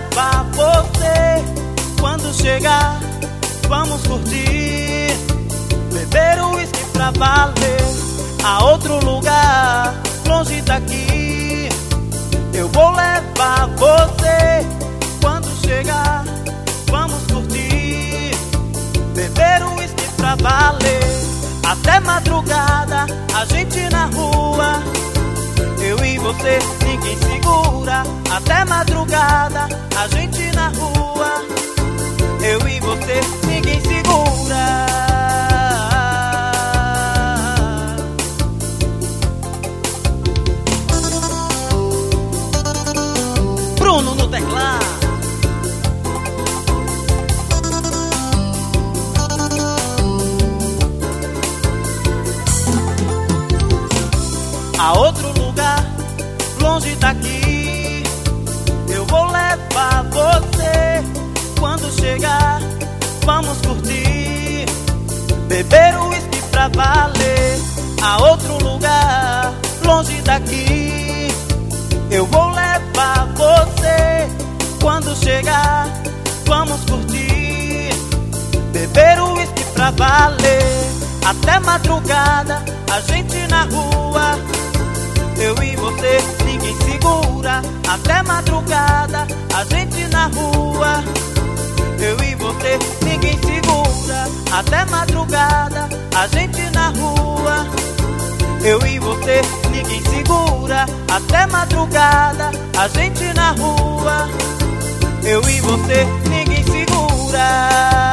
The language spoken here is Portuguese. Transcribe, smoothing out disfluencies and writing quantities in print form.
levar você. Quando chegar, vamos curtir, beber uísque pra valer. A outro lugar, longe daqui, eu vou levar você. Quando chegar, vamos curtir, beber uísque pra valer. Até madrugada, a gente na rua, eu e você, ninguém segura. Até madrugada, a gente na rua, eu e você, ninguém segura. Bruno no teclado. A outro lugar, longe daqui, eu vou levar você. Quando chegar, vamos curtir, beber uísque pra valer. A outro lugar, longe daqui, eu vou levar você. Quando chegar, vamos curtir, beber uísque pra valer. Até madrugada, a gente na rua, eu e você, ninguém segura. Até madrugada, a gente na rua, eu e você, ninguém segura. Até madrugada, a gente na rua, eu e você, ninguém segura. Até madrugada, a gente na rua, eu e você, ninguém segura.